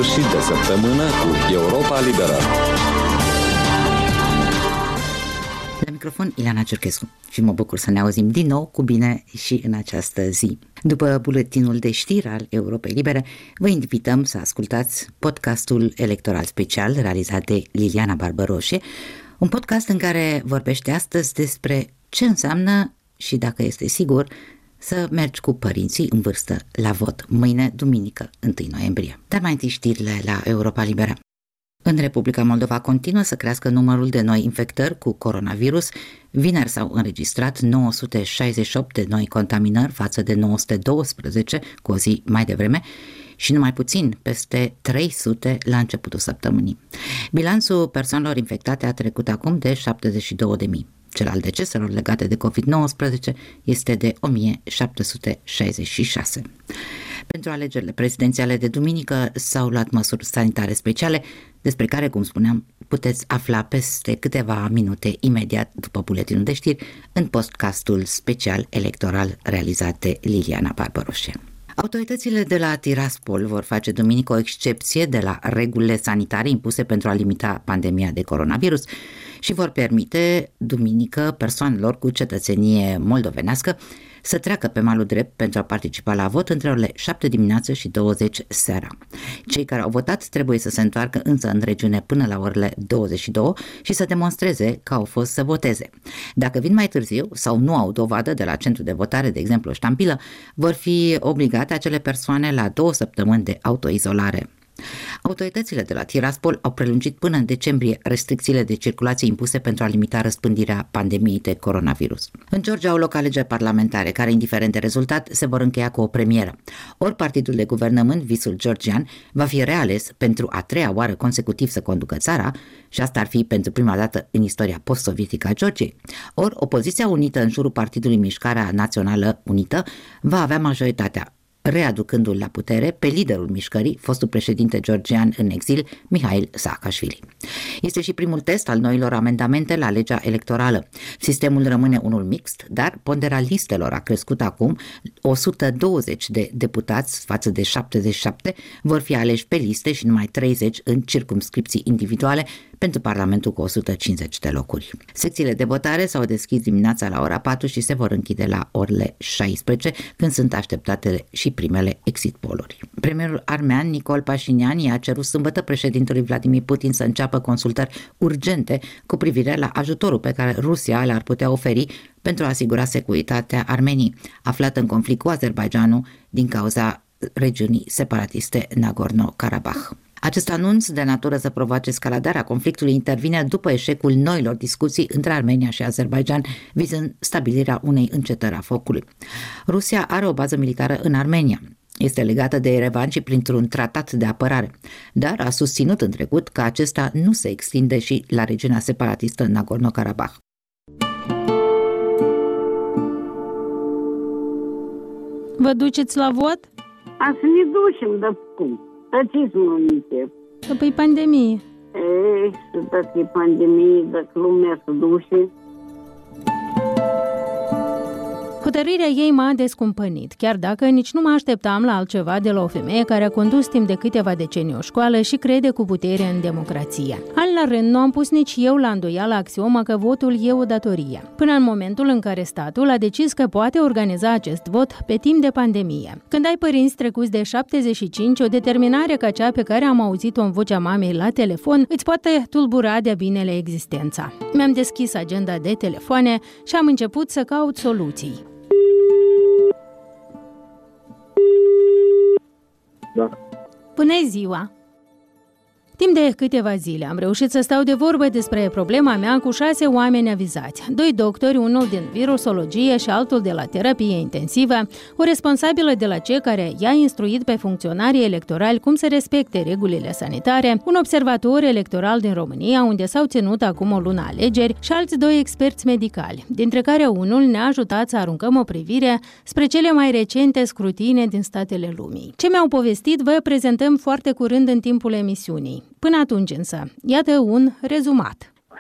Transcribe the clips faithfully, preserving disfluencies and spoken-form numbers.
sfârșit de săptămână cu Europa Liberă. La microfon Ileana Ciurchescu și mă bucur să ne auzim din nou cu bine și în această zi. După buletinul de știri al Europei Libere, vă invităm să ascultați podcastul electoral special realizat de Liliana Barbăroșe, un podcast în care vorbește astăzi despre ce înseamnă și dacă este sigur să mergi cu părinții în vârstă la vot mâine, duminică, întâi noiembrie. Dar mai întâi știrile la Europa Liberă. În Republica Moldova continuă să crească numărul de noi infectări cu coronavirus. Vineri s-au înregistrat nouă sute șaizeci și opt de noi contaminări față de nouă sute doisprezece cu o zi mai devreme și numai puțin peste trei sute la începutul săptămânii. Bilanțul persoanelor infectate a trecut acum de șaptezeci și două de mii. Cel al deceselor legate de covid nouăsprezece este de o mie șapte sute șaizeci și șase. Pentru alegerile prezidențiale de duminică s-au luat măsuri sanitare speciale, despre care, cum spuneam, puteți afla peste câteva minute imediat după buletinul de știri în podcastul special electoral realizat de Liliana Barbăroșe. Autoritățile de la Tiraspol vor face duminică o excepție de la regulile sanitare impuse pentru a limita pandemia de coronavirus și vor permite duminică persoanelor cu cetățenie moldovenească să treacă pe malul drept pentru a participa la vot între orele șapte dimineață și douăzeci seara. Cei care au votat trebuie să se întoarcă însă în regiune până la orele douăzeci și două și să demonstreze că au fost să voteze. Dacă vin mai târziu sau nu au dovadă de la centru de votare, de exemplu o ștampilă, vor fi obligate acele persoane la două săptămâni de autoizolare. Autoritățile de la Tiraspol au prelungit până în decembrie restricțiile de circulație impuse pentru a limita răspândirea pandemiei de coronavirus. În Georgia au loc alegeri parlamentare care, indiferent de rezultat, se vor încheia cu o premieră. Ori partidul de guvernământ, Visul Georgian, va fi reales pentru a treia oară consecutiv să conducă țara, și asta ar fi pentru prima dată în istoria post-sovietică a Georgiei. Ori opoziția unită în jurul partidului Mișcarea Națională Unită va avea majoritatea, readucându-l la putere pe liderul mișcării, fostul președinte georgian în exil, Mihail Saakashvili. Este și primul test al noilor amendamente la legea electorală. Sistemul rămâne unul mixt, dar ponderea listelor a crescut acum. o sută douăzeci de deputați față de șaptezeci și șapte vor fi aleși pe liste și numai treizeci în circumscripții individuale pentru Parlamentul cu o sută cincizeci de locuri. Secțiile de votare s-au deschis dimineața la ora patru și se vor închide la orele șaisprezece, când sunt așteptate și primele exit poll-uri. Premierul armean Nicol Pașinian i-a cerut sâmbătă președintelui Vladimir Putin să înceapă consultări urgente cu privire la ajutorul pe care Rusia l-ar putea oferi pentru a asigura securitatea Armeniei, aflată în conflict cu Azerbaidjanul din cauza regiunii separatiste Nagorno-Karabakh. Acest anunț, de natură să provoace escaladarea conflictului, intervine după eșecul noilor discuții între Armenia și Azerbaidjan, vizând stabilirea unei încetări a focului. Rusia are o bază militară în Armenia. Este legată de Yerevan și printr-un tratat de apărare, dar a susținut în trecut că acesta nu se extinde și la regiunea separatistă Nagorno-Karabakh. Vă duceți la vot? A să ne ducem, dar cum? Tăciți minte. Păi pandemie. Ei, și dacă e pandemie, dacă lumea se duce. Hotărârea ei m-a descumpănit, chiar dacă nici nu mă așteptam la altceva de la o femeie care a condus timp de câteva decenii o școală și crede cu putere în democrație. An la rând nu am pus nici eu la îndoială axioma că votul e o datorie, până în momentul în care statul a decis că poate organiza acest vot pe timp de pandemie. Când ai părinți trecuți de șaptezeci și cinci, o determinare ca cea pe care am auzit-o în vocea mamei la telefon îți poate tulbura de-a binele existența. Mi-am deschis agenda de telefoane și am început să caut soluții. Da. Bună ziua! Timp de câteva zile am reușit să stau de vorbă despre problema mea cu șase oameni avizați, doi doctori, unul din virusologie și altul de la terapie intensivă, o responsabilă de la C care i-a instruit pe funcționarii electorali cum să respecte regulile sanitare, un observator electoral din România, unde s-au ținut acum o lună alegeri, și alți doi experți medicali, dintre care unul ne-a ajutat să aruncăm o privire spre cele mai recente scrutine din statele lumii. Ce mi-au povestit vă prezentăm foarte curând în timpul emisiunii. Până atunci însă, iată un rezumat.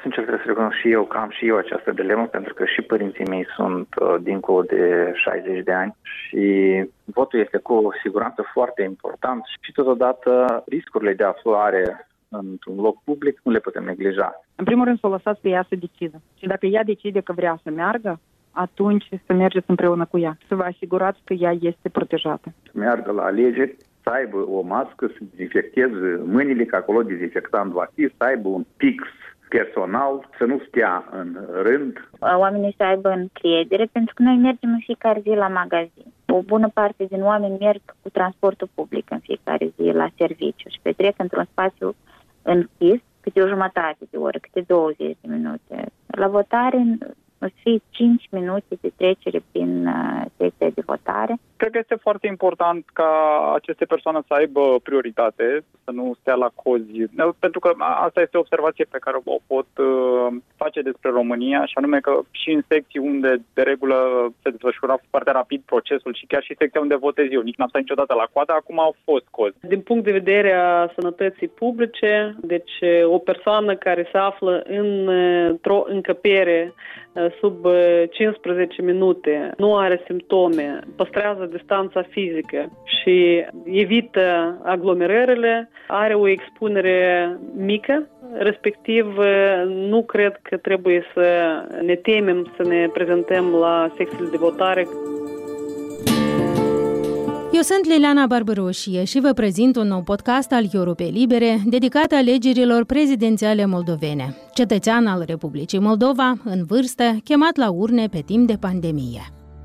Sincer, trebuie să recunosc și eu că am și eu această dilemă, pentru că și părinții mei sunt uh, dincolo de șaizeci de ani și votul este cu siguranță foarte important și totodată riscurile de aflare într-un loc public nu le putem neglija. În primul rând să o lăsați pe ea să decidă. Și dacă ea decide că vrea să meargă, atunci să mergeți împreună cu ea. Să vă asigurați că ea este protejată. Să meargă la alegeri, să aibă o mască, să dezinfecteze mâinile, că acolo dezinfectant va fi, să aibă un pix personal, să nu stea în rând. Oamenii să aibă încredere, pentru că noi mergem în fiecare zi la magazin. O bună parte din oameni merg cu transportul public în fiecare zi la serviciu și petrec într-un spațiu închis câte o jumătate de oră, câte douăzeci de minute. La votare o să fie cinci minute de trecere prin uh, secția de votare. Cred că este foarte important ca aceste persoane să aibă prioritate, să nu stea la cozi, pentru că asta este o observație pe care o pot uh, face despre România, și anume că și în secții unde de regulă se desfășura foarte rapid procesul și chiar și secția unde votez eu, nici n-am stat niciodată la coadă, acum au fost cozi. Din punct de vedere a sănătății publice, deci o persoană care se află într-o încăpere sub cincisprezece minute, nu are simptome, păstrează distanța fizică și evită aglomerările, are o expunere mică, respectiv nu cred că trebuie să ne temem să ne prezentăm la secțiile de votare. Eu sunt Liliana Barbăroșie și vă prezint un nou podcast al Europei Libere dedicat alegerilor prezidențiale moldovene. Cetățean al Republicii Moldova, în vârstă, chemat la urne pe timp de pandemie.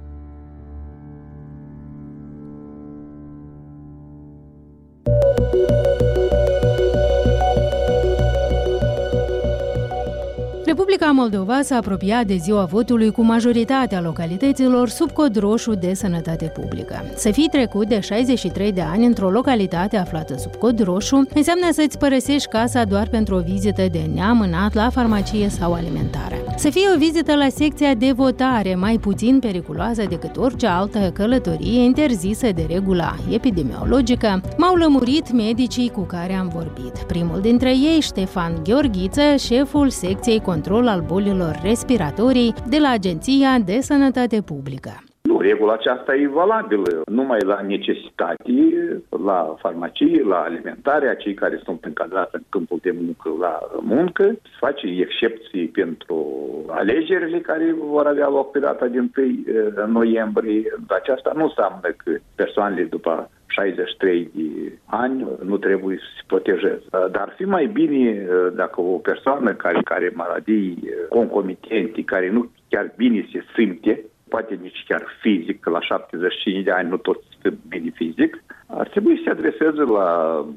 Republica Moldova s-a apropiat de ziua votului cu majoritatea localităților sub cod roșu de sănătate publică. Să fii trecut de șaizeci și trei de ani într-o localitate aflată sub cod roșu înseamnă să-ți părăsești casa doar pentru o vizită de neamânat la farmacie sau alimentară. Să fie o vizită la secția de votare mai puțin periculoasă decât orice altă călătorie interzisă de regula epidemiologică, m-au lămurit medicii cu care am vorbit. Primul dintre ei, Ștefan Gheorghiță, șeful secției control al bolilor respiratorii de la Agenția de Sănătate Publică. Nu, regula aceasta e valabilă numai la necesitate, la farmacie, la alimentare, cei care sunt încadrați în câmpul de muncă la muncă. Se face excepții pentru alegerile care vor avea loc pe data din întâi noiembrie. Aceasta nu înseamnă că persoanele după șaizeci și trei de ani nu trebuie să se protejeze. Dar ar fi mai bine dacă o persoană care are maladii concomitente, care nu chiar bine se simte, poate nici chiar fizic, că la șaptezeci și cinci de ani nu toți sunt bine fizic, ar trebui să se adreseze la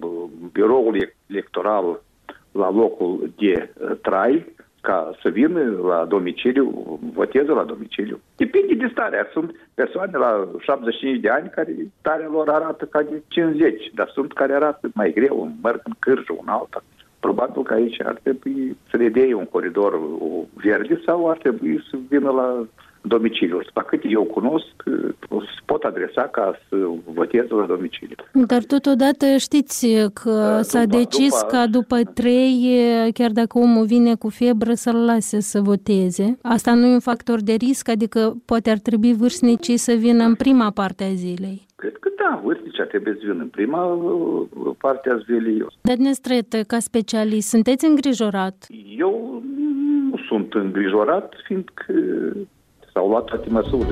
biroul electoral, la locul de trai, ca să vină la domiciliu, voteze la domiciliu. Depinde de starea. Sunt persoane la șaptezeci și cinci de ani care starea lor arată ca de cincizeci, dar sunt care arată mai greu, merg în cârjă, un alta. Probabil că aici ar trebui să le dea un coridor verde sau ar trebui să vină la domiciliu. La cât eu cunosc, se pot adresa ca să voteze la domiciliu. Dar totodată știți că s-a după, decis după... ca după trei, chiar dacă omul vine cu febră, să-l lase să voteze. Asta nu e un factor de risc? Adică poate ar trebui vârstnicii să vină în prima parte a zilei? Cred că da, vârstnicii trebuie să vină în prima parte a zilei. Dar Nestret, ca specialist, sunteți îngrijorat? Eu nu sunt îngrijorat, fiindcă s-au luat toate măsurile.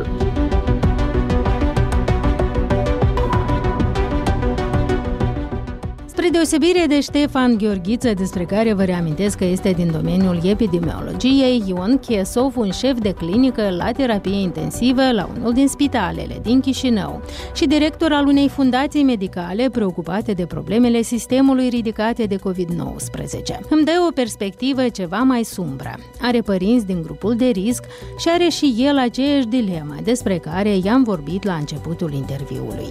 Spre deosebire de Ștefan Gheorghiță, despre care vă reamintesc că este din domeniul epidemiologiei, Ion Chesov, un șef de clinică la terapie intensivă la unul din spitalele din Chișinău și director al unei fundații medicale preocupate de problemele sistemului ridicate de covid nouăsprezece. Îmi dă o perspectivă ceva mai sumbră. Are părinți din grupul de risc și are și el aceeași dilemă despre care i-am vorbit la începutul interviului.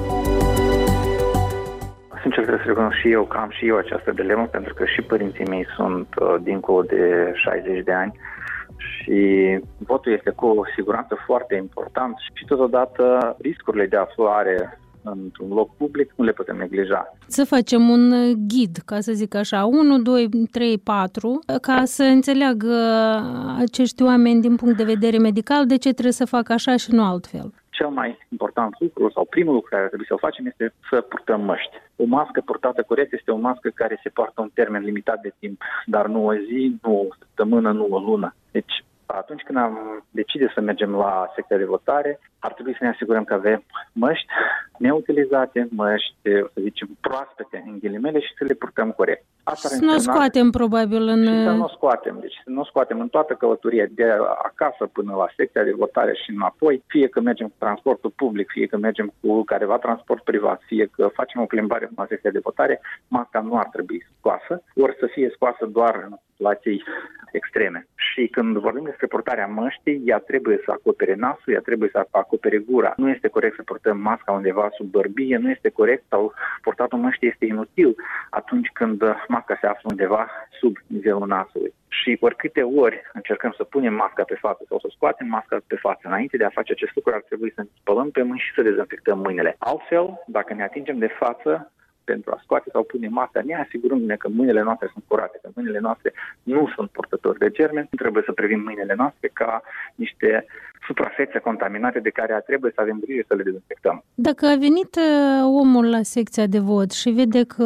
Sincer, trebuie să recunosc și eu că am și eu această dilemă, pentru că și părinții mei sunt uh, dincolo de șaizeci de ani și votul este cu siguranță foarte important și totodată riscurile de aflare într-un loc public, nu le putem neglija. Să facem un ghid, ca să zic așa, unu, doi, trei, patru, ca să înțeleagă acești oameni din punct de vedere medical de ce trebuie să facă așa și nu altfel. Cel mai important lucru sau primul lucru care trebuie să-l facem este să purtăm măști. O mască purtată corect este o mască care se poartă un termen limitat de timp, dar nu o zi, nu o săptămână, nu o lună. Deci, atunci când am decis să mergem la secția de votare, ar trebui să ne asigurăm că avem măști neutilizate, măști, să zicem, proaspete, în ghilimele, și să le purtăm corect. Asta să nu o scoatem, probabil, în... Și să nu o scoatem. Deci să nu o scoatem în toată călătoria, de acasă până la secția de votare și înapoi, fie că mergem cu transportul public, fie că mergem cu careva transport privat, fie că facem o plimbare la secția de votare, masca nu ar trebui scoasă, ori să fie scoasă doar în situații extreme. Și când vorbim despre purtarea măștii, ea trebuie să acopere nasul, ea trebuie să acopere gura. Nu este corect să purtăm masca undeva sub bărbie, nu este corect, sau purtatul măștii este inutil atunci când masca se află undeva sub nivelul nasului. Și oricâte ori încercăm să punem masca pe față sau să scoatem masca pe față, înainte de a face acest lucru ar trebui să ne spălăm pe mâini și să dezinfectăm mâinile. Altfel, dacă ne atingem de față pentru a scoate sau pune masca, ne asigurându-ne că mâinile noastre sunt curate, că mâinile noastre nu sunt purtători de germeni, nu trebuie să privim mâinile noastre ca niște suprafețe contaminate de care trebuie să avem grijă să le dezinfectăm. Dacă a venit omul la secția de vot și vede că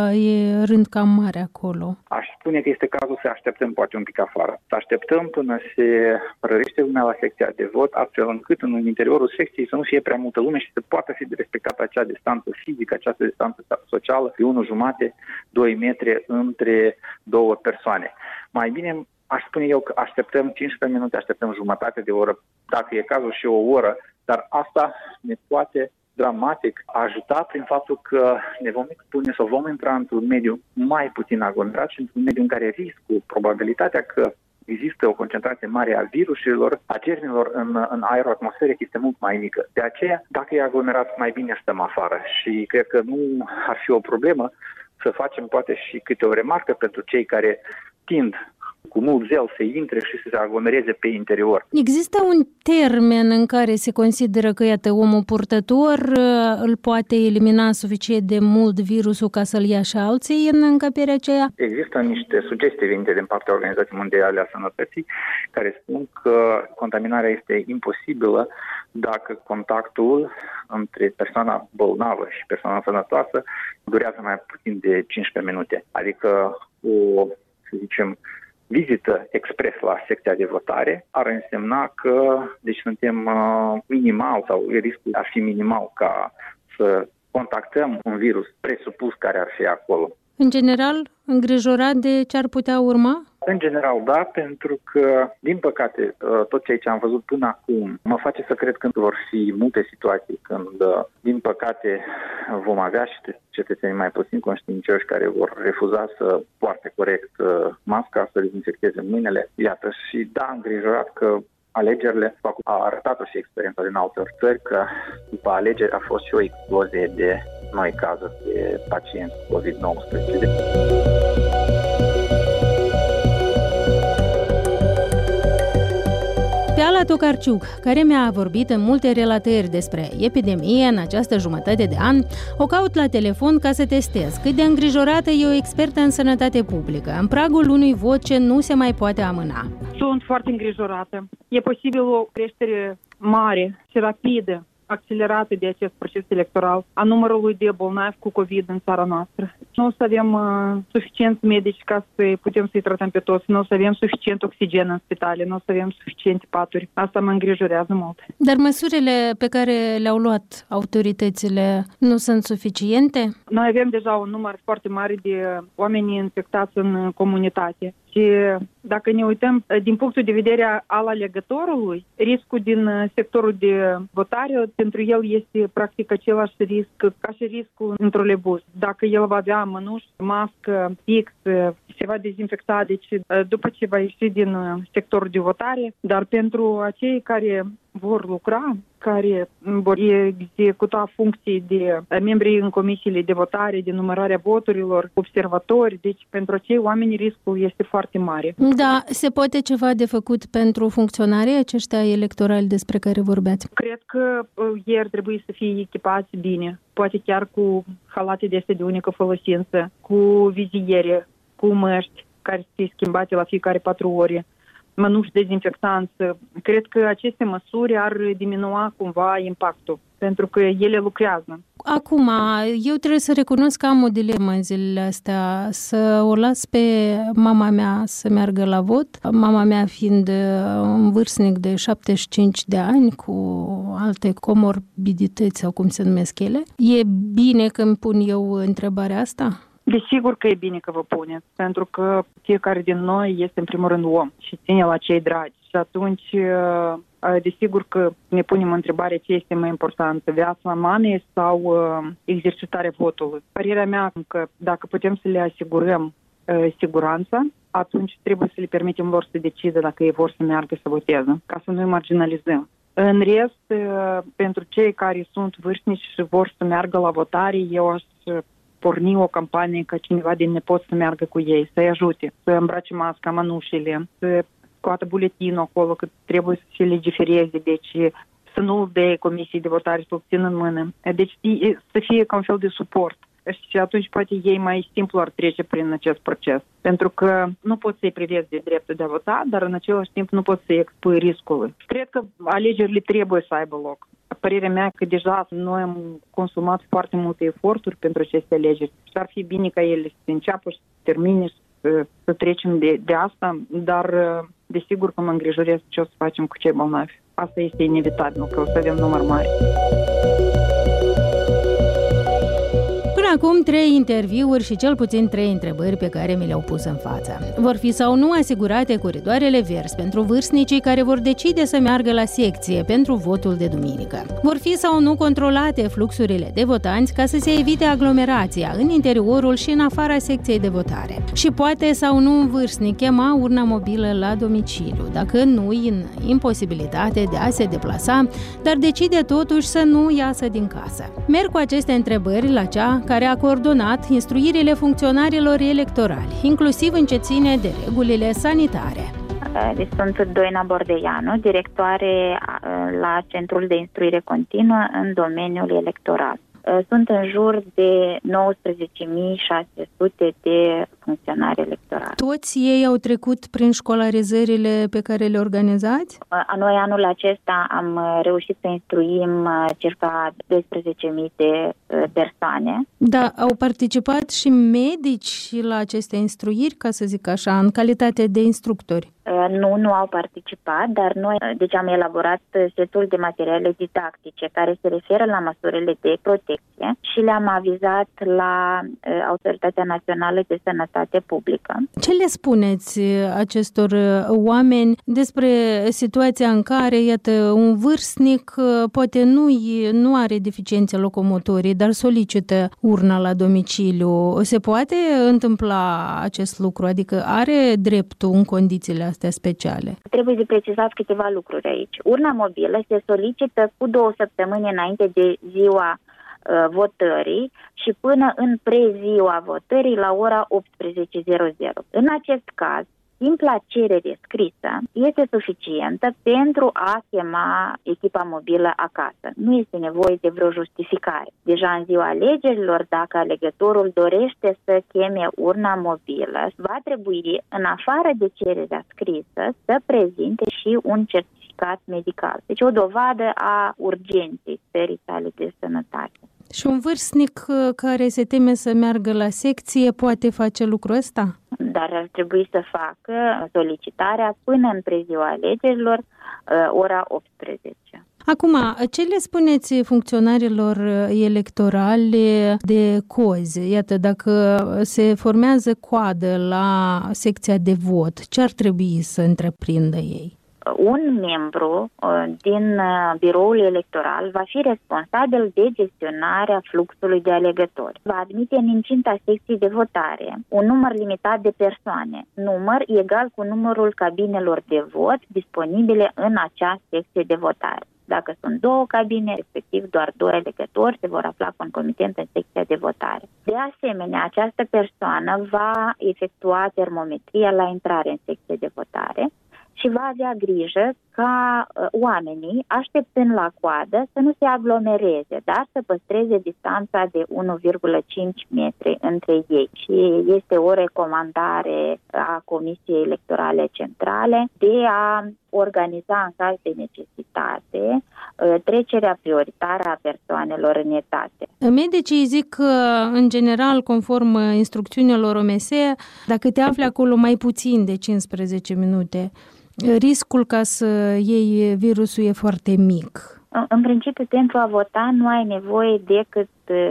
e rând cam mare acolo, aș spune că este cazul să așteptăm poate un pic afară. Să așteptăm până se rărește lumea la secția de vot, astfel încât în interiorul secției să nu fie prea multă lume și să poată fi respectată acea distanță fizică, această distanță socială de unu jumate, doi metri între două persoane. Mai bine aș spune eu că așteptăm cincisprezece minute, așteptăm jumătate de oră, dacă e cazul și o oră, dar asta ne poate dramatic ajuta prin faptul că ne vom expune sau vom intra într-un mediu mai puțin aglomerat și într-un mediu în care riscul, probabilitatea că există o concentrație mare a virusilor, a germenilor în, în aerul atmosferic este mult mai mică. De aceea, dacă e aglomerat, mai bine stăm afară și cred că nu ar fi o problemă să facem poate și câte o remarcă pentru cei care tind cu mult zel să intre și să se aglomereze pe interior. Există un termen în care se consideră că, iată, omul purtător îl poate elimina suficient de mult virusul ca să-l ia și alții în încăperea aceea? Există niște sugestii venite din partea Organizației Mondiale a Sănătății care spun că contaminarea este imposibilă dacă contactul între persoana bolnavă și persoana sănătoasă durează mai puțin de cincisprezece minute. Adică o, să zicem, vizită expres la secția de votare ar însemna că deci suntem uh, minimal sau riscul ar fi minimal ca să contactăm un virus presupus care ar fi acolo. În general, îngrijorat de ce ar putea urma? În general, da, pentru că, din păcate, tot ceea ce am văzut până acum mă face să cred că vor fi multe situații când, din păcate, vom avea și cetățenii mai puțin conștiincioși care vor refuza să poarte corect masca, să dezinfecteze mâinile. Iată, și da, îngrijorat că alegerile, a arătat-o și experiența din alte țări, că după alegeri a fost și o explozie de noi cazuri de pacienți covid nouăsprezece. Pe Ala Tokarciuc, care mi-a vorbit în multe relatări despre epidemie în această jumătate de an, o caut la telefon ca să testez cât de îngrijorată e o expertă în sănătate publică, în pragul unui vot ce nu se mai poate amâna. Sunt foarte îngrijorată. E posibil o creștere mare și rapidă, accelerată de acest proces electoral a numărului de bolnavi cu COVID în țara noastră. Nu o să avem uh, suficienți medici ca să putem să-i tratăm pe toți, nu o să avem suficient oxigen în spitale, nu o să avem suficiente paturi. Asta mă îngrijorează mult. Dar măsurile pe care le-au luat autoritățile nu sunt suficiente? Noi avem deja un număr foarte mare de oameni infectați în comunitate. Și dacă ne uităm din punctul de vedere al alegătorului, riscul din sectorul de votare pentru el este practic același risc ca și riscul în trolebus. Dacă el va avea mănuși, mască, fix, se va dezinfecta, deci după ce va ieși din sectorul de votare, dar pentru acei care vor lucra, care vor executa funcții de membri în comisiile de votare, de numărarea voturilor, observatori. Deci pentru acei oameni riscul este foarte mare. Da, se poate ceva de făcut pentru funcționarii aceștia electorali despre care vorbeați? Cred că ei ar trebui să fie echipați bine, poate chiar cu halate de astea de unică folosință, cu viziere, cu măști care să fie schimbate la fiecare patru ore, mănuși dezinfectanți. Cred că aceste măsuri ar diminua cumva impactul, pentru că ele lucrează. Acum, eu trebuie să recunosc că am o dilemă în zilele astea, să o las pe mama mea să meargă la vot, mama mea fiind un vârstnic de șaptezeci și cinci de ani cu alte comorbidități sau cum se numesc ele. E bine că îmi pun eu întrebarea asta? Desigur că e bine că vă puneți, pentru că fiecare din noi este în primul rând om și ține la cei dragi. Și atunci, desigur că ne punem întrebarea ce este mai importantă, viața mamei sau exercitarea votului. Părerea mea că dacă putem să le asigurăm siguranța, atunci trebuie să le permitem lor să decidă dacă ei vor să meargă să voteze, ca să nu-i marginalizăm. În rest, pentru cei care sunt vârstnici și vor să meargă la votare, eu aș porni o campanie ca cineva din nepoți să meargă cu ei, să-i ajute, să îmbrace masca, mănușile, să scoată buletinul acolo, că trebuie să se legifereze, deci să nu-l dea comisiei de votare, să-l țină în mână. Deci să fie ca un fel de suport. Și atunci poate ei mai simplu ar trece prin acest proces. Pentru că nu poți să-i privezi de dreptul de a vota, dar în același timp nu poți să-i expui riscului. Cred că alegerile trebuie să aibă loc. Părerea mea că deja noi am consumat foarte multe eforturi pentru aceste alegeri și ar fi bine ca ele să înceapă și să termine și să, să trecem de, de asta, dar desigur că mă îngrijorez ce o să facem cu cei bolnavi. Asta este inevitabil, că o să avem număr mare. Acum trei interviuri și cel puțin trei întrebări pe care mi le-au pus în față. Vor fi sau nu asigurate coridoarele verzi pentru vârstnicii care vor decide să meargă la secție pentru votul de duminică? Vor fi sau nu controlate fluxurile de votanți ca să se evite aglomerația în interiorul și în afara secției de votare? Și poate sau nu un vârstnic chema urna mobilă la domiciliu, dacă nu în imposibilitate de a se deplasa, dar decide totuși să nu iasă din casă. Merg cu aceste întrebări la cea care a coordonat instruirile funcționarilor electorali, inclusiv în ce ține de regulile sanitare. Deci sunt Doina Bordeanu, directoare la Centrul de Instruire Continuă în domeniul electoral. Sunt în jur de nouăsprezece mii șase sute de funcționari electorali. Toți ei au trecut prin școlarizările pe care le organizați? Noi anul acesta am reușit să instruim circa doisprezece mii de persoane. Da, au participat și medici la aceste instruiri, ca să zic așa, în calitate de instructori? Nu, nu au participat, dar noi deci am elaborat setul de materiale didactice care se referă la măsurile de protecție și le-am avizat la Autoritatea Națională de Sănătate Publică. Ce le spuneți acestor oameni despre situația în care, iată, un vârstnic poate nu, nu are deficiențe locomotorii, dar solicită urna la domiciliu? Se poate întâmpla acest lucru? Adică are dreptul în condițiile astea speciale? Trebuie de precizat câteva lucruri aici. Urna mobilă se solicită cu două săptămâni înainte de ziua uh, votării și până în preziua votării la ora optsprezece. În acest caz, simpla cerere scrisă este suficientă pentru a chema echipa mobilă acasă. Nu este nevoie de vreo justificare. Deja în ziua alegerilor, dacă alegătorul dorește să cheme urna mobilă, va trebui, în afară de cererea scrisă, să prezinte și un certificat medical. Deci o dovadă a urgenței stării sale de sănătate. Și un vârstnic care se teme să meargă la secție poate face lucrul ăsta? Dar ar trebui să facă solicitarea până în preziua alegerilor, ora optsprezece. Acum, ce le spuneți funcționarilor electorali de cozi? Iată, dacă se formează coadă la secția de vot, ce ar trebui să întreprindă ei? un membru din biroul electoral va fi responsabil de gestionarea fluxului de alegători. Va admite în incinta secției de votare un număr limitat de persoane, număr egal cu numărul cabinelor de vot disponibile în acea secție de votare. Dacă sunt două cabine, respectiv doar doi alegători se vor afla concomitent în secția de votare. De asemenea, această persoană va efectua termometria la intrare în secție de votare și va avea grijă ca uh, oamenii, așteptând la coadă, să nu se aglomereze, dar să păstreze distanța de unu virgulă cinci metri între ei. Și este o recomandare a Comisiei Electorale Centrale de a organiza în caz de necesitate uh, trecerea prioritară a persoanelor în etate. Medicii zic că, în general, conform instrucțiunilor O M S, dacă te afli acolo mai puțin de cincisprezece minute, riscul ca să iei virusul e foarte mic. În principiu, pentru a vota nu ai nevoie decât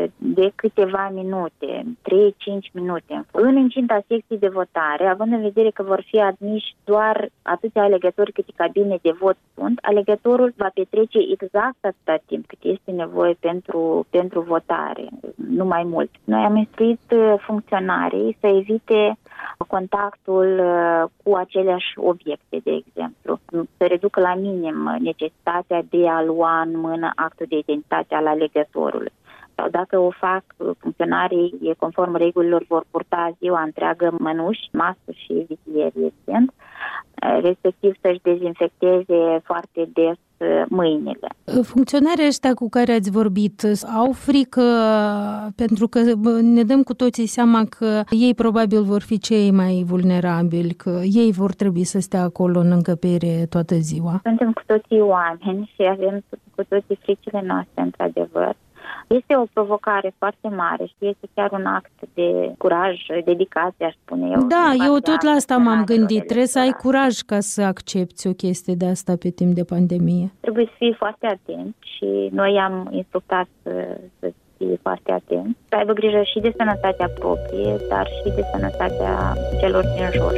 de câteva minute, trei cinci minute. În incinta secției de votare, având în vedere că vor fi admiși doar atâția alegători câte cabine de vot sunt, alegătorul va petrece exact atâta timp cât este nevoie pentru, pentru votare, nu mai mult. Noi am instruit funcționarii să evite contactul cu aceleași obiecte, de exemplu, să reducă la minim necesitatea de a lua în mână actul de identitate al alegătorului. Sau dacă o fac, funcționarii, conform regulilor, vor purta ziua întreagă mănuși, mască și vizieri, evident, respectiv să-și dezinfecteze foarte des mâinile. Funcționarii ăștia cu care ați vorbit au frică pentru că ne dăm cu toții seama că ei probabil vor fi cei mai vulnerabili, că ei vor trebui să stea acolo în încăpere toată ziua. Suntem cu toții oameni și avem cu toții fricile noastre, într-adevăr. Este o provocare foarte mare și este chiar un act de curaj, dedicație, aș spune eu. Da, eu tot la asta m-am gândit. Trebuie să ai curaj ca să accepti o chestie de asta pe timp de pandemie. Trebuie să fii foarte atent și noi am instructat să, să fie foarte atent, să aibă grijă și de sănătatea proprie, dar și de sănătatea celor din jur.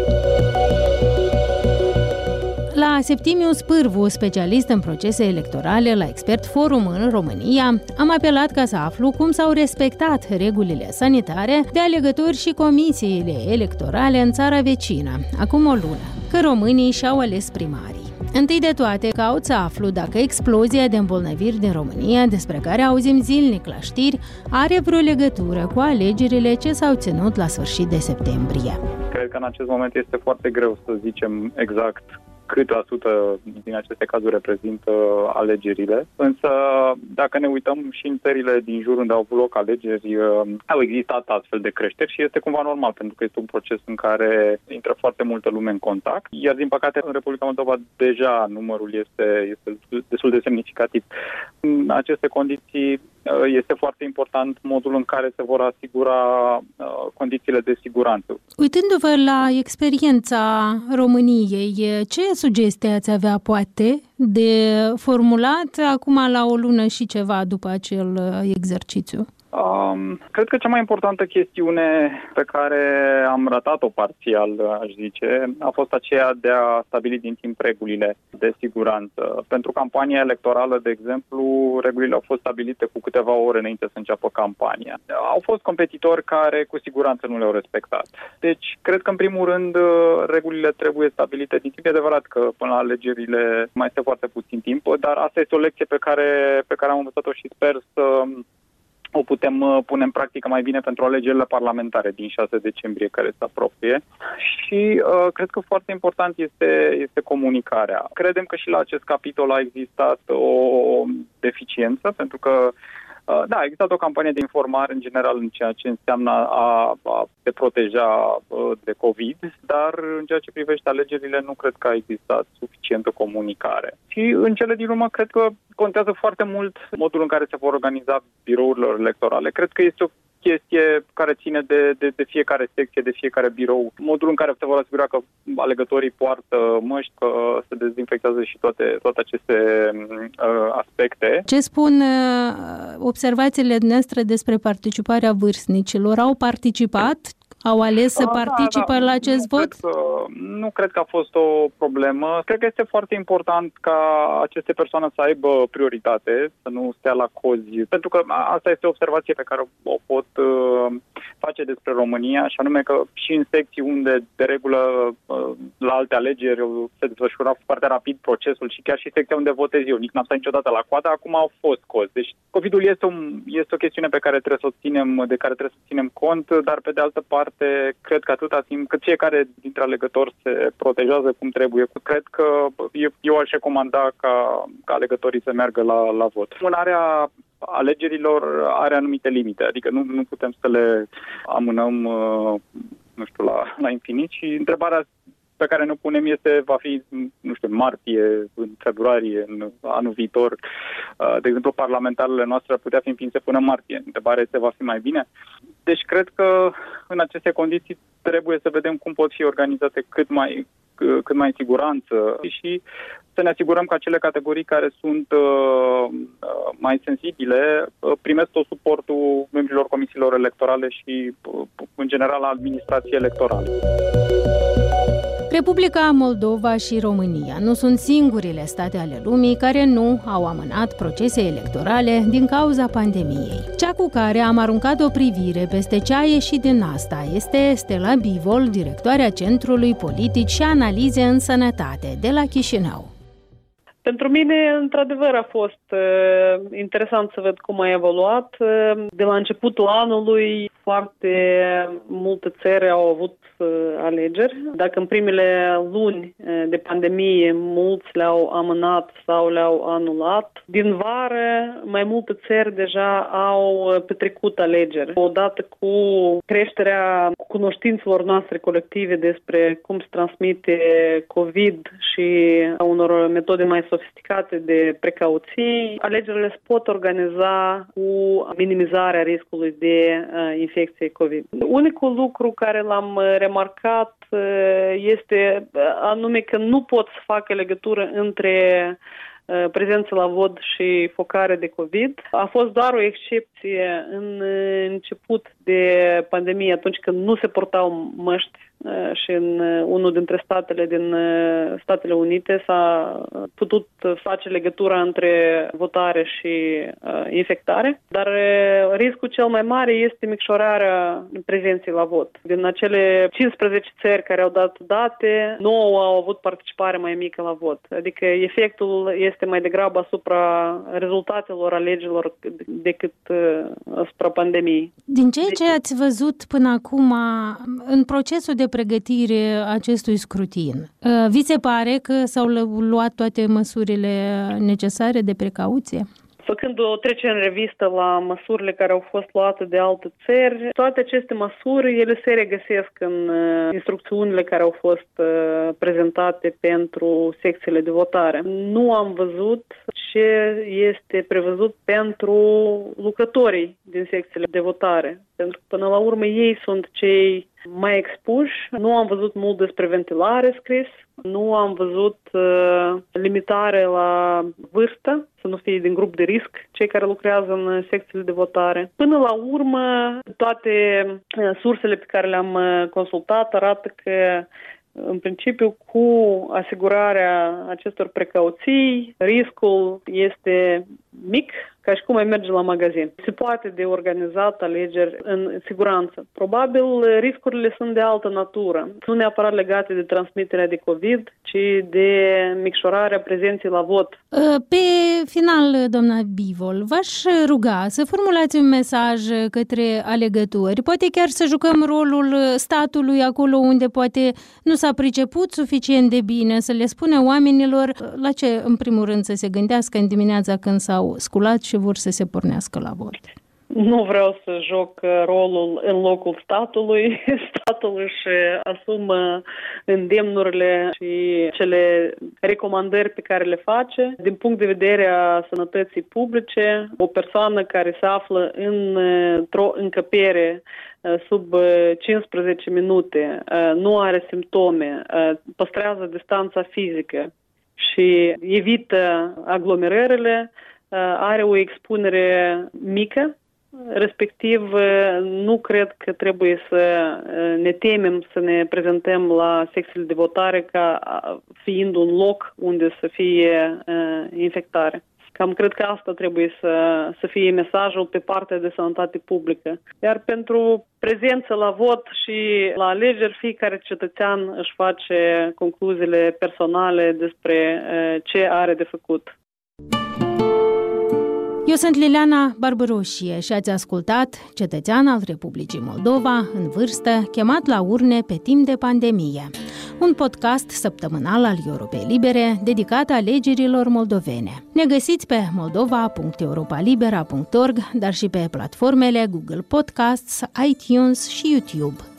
La Septimius Pârvu, specialist în procese electorale la Expert Forum în România, am apelat ca să aflu cum s-au respectat regulile sanitare de alegători și comisiile electorale în țara vecină, acum o lună, că românii și-au ales primarii. Întâi de toate, caut să aflu dacă explozia de îmbolnăviri din România, despre care auzim zilnic la știri, are vreo legătură cu alegerile ce s-au ținut la sfârșit de septembrie. Cred că în acest moment este foarte greu să zicem exact cât la sută din aceste cazuri reprezintă alegerile. Însă, dacă ne uităm și în țările din jur unde au avut loc alegeri, au existat astfel de creșteri și este cumva normal, pentru că este un proces în care intră foarte multă lume în contact. Iar, din păcate, în Republica Moldova deja numărul este, este destul de semnificativ. În aceste condiții este foarte important modul în care se vor asigura condițiile de siguranță. Uitându-vă la experiența României, ce sugestii ați avea, poate, de formulat acum la o lună și ceva după acel exercițiu? Um, cred că cea mai importantă chestiune pe care am ratat-o parțial, aș zice, a fost aceea de a stabili din timp regulile de siguranță. Pentru campania electorală, de exemplu, regulile au fost stabilite cu câteva ore înainte să înceapă campania. Au fost competitori care cu siguranță nu le-au respectat. Deci, cred că în primul rând regulile trebuie stabilite din timp. E adevărat că până la alegerile mai este foarte puțin timp, dar asta este o lecție pe care, pe care am învățat-o și sper să o putem pune în practică mai bine pentru alegerile parlamentare din șase decembrie care se apropie. Și uh, cred că foarte important este, este comunicarea. Credem că și la acest capitol a existat o deficiență, pentru că uh, da, a existat o campanie de informare în general în ceea ce înseamnă a, a te proteja uh, de COVID, dar în ceea ce privește alegerile nu cred că a existat suficientă comunicare. Și în cele din urmă cred că contează foarte mult modul în care se vor organiza birourile electorale. Cred că este o chestie care ține de, de, de fiecare secție, de fiecare birou. Modul în care se vor asigura că alegătorii poartă măști, că se dezinfectează și toate, toate aceste uh, aspecte. Ce spun uh, observațiile noastre despre participarea vârstnicilor? Au participat? au ales să participe da, da. la acest nu vot? Cred că, nu cred că a fost o problemă. Cred că este foarte important ca aceste persoane să aibă prioritate, să nu stea la cozi. Pentru că asta este o observație pe care o pot uh, face despre România, și anume că și în secții unde de regulă uh, la alte alegeri se desfășura foarte rapid procesul și chiar și secția unde votez eu, nici n-am stat niciodată la coadă, acum au fost cozi. Deci COVID-ul este, un, este o chestiune pe care trebuie să o ținem, de care trebuie să ținem cont, dar pe de altă parte, cred că atâta timp cât fiecare dintre alegători se protejează cum trebuie, cred că eu, eu aș recomanda ca, ca alegătorii să meargă la, la vot. Mânarea alegerilor are anumite limite, adică nu, nu putem să le amânăm, nu știu, la, la infinit, și întrebarea pe care ne punem este, va fi, nu știu, în martie, în februarie, în anul viitor. De exemplu, parlamentarele noastre ar putea fi înființe până în martie. Întrebarea este, va fi mai bine? Deci cred că în aceste condiții trebuie să vedem cum pot fi organizate cât mai, cât mai în siguranță și să ne asigurăm că acele categorii care sunt uh, mai sensibile uh, primesc tot suportul membrilor comisiilor electorale și, uh, în general, a administrației electorale. Republica Moldova și România nu sunt singurile state ale lumii care nu au amânat procese electorale din cauza pandemiei. Cea cu care am aruncat o privire peste ce a ieșit din asta este Stella Bivol, directoarea Centrului Politici și Analize în Sănătate de la Chișinău. Pentru mine, într-adevăr, a fost uh, interesant să văd cum a evoluat. Uh, de la începutul anului, foarte multe țări au avut uh, alegeri. Dacă în primele luni uh, de pandemie mulți le-au amânat sau le-au anulat, din vară mai multe țări deja au petrecut alegeri. Odată cu creșterea cunoștințelor noastre colective despre cum se transmite COVID și a unor metode mai sofisticate de precauții, alegerile se pot organiza cu minimizarea riscului de uh, infecție COVID. Unicul lucru care l-am remarcat uh, este anume că nu pot să facă legătură între uh, prezență la vot și focare de COVID. A fost doar o excepție în început de pandemie, atunci când nu se portau măști și în unul dintre statele din Statele Unite s-a putut face legătura între votare și uh, infectare, dar uh, riscul cel mai mare este micșorarea prezenței la vot. Din acele cincisprezece țări care au dat date, nouă au avut participare mai mică la vot. Adică efectul este mai degrabă asupra rezultatelor alegerilor decât uh, asupra pandemiei. Din ceea ce ați văzut până acum în procesul de pregătire acestui scrutin, vi se pare că s-au luat toate măsurile necesare de precauție? Făcând o trecere în revistă la măsurile care au fost luate de alte țări, toate aceste măsuri, ele se regăsesc în uh, instrucțiunile care au fost uh, prezentate pentru secțiile de votare. Nu am văzut ce este prevăzut pentru lucrătorii din secțiile de votare, pentru că până la urmă ei sunt cei mai expuși. Nu am văzut mult despre ventilare scris, nu am văzut uh, limitare la vârstă, să nu fie din grup de risc cei care lucrează în secțiile de votare. Până la urmă, toate uh, sursele pe care le-am uh, consultat arată că în principiu, cu asigurarea acestor precauții, riscul este mic, ca și cum ai merge la magazin. Se poate de organizat alegeri în siguranță. Probabil riscurile sunt de altă natură, nu neapărat legate de transmiterea de COVID, ci de micșorarea prezenței la vot. Pe final, doamna Bivol, v-aș ruga să formulați un mesaj către alegători, poate chiar să jucăm rolul statului acolo unde poate nu s-a priceput suficient de bine, să le spune oamenilor la ce, în primul rând, să se gândească în dimineața când s-au sculat și vor să se pornească la vot. Nu vreau să joc rolul în locul statului. Statul își asumă îndemnurile și cele recomandări pe care le face. Din punct de vedere a sănătății publice, o persoană care se află într-o încăpere sub cincisprezece minute, nu are simptome, păstrează distanța fizică și evită aglomerările, are o expunere mică respectiv nu cred că trebuie să ne temem să ne prezentăm la secțiile de votare ca fiind un loc unde să fie infectare. Cam cred că asta trebuie să, să fie mesajul pe partea de sănătate publică. Iar pentru prezență la vot și la alegeri, fiecare cetățean își face concluziile personale despre ce are de făcut. Eu sunt Liliana Barbăroșie și ați ascultat Cetățean al Republicii Moldova, în vârstă, chemat la urne pe timp de pandemie. Un podcast săptămânal al Europei Libere dedicat alegerilor moldovene. Ne găsiți pe moldova punct europalibera punct org, dar și pe platformele Google Podcasts, iTunes și YouTube.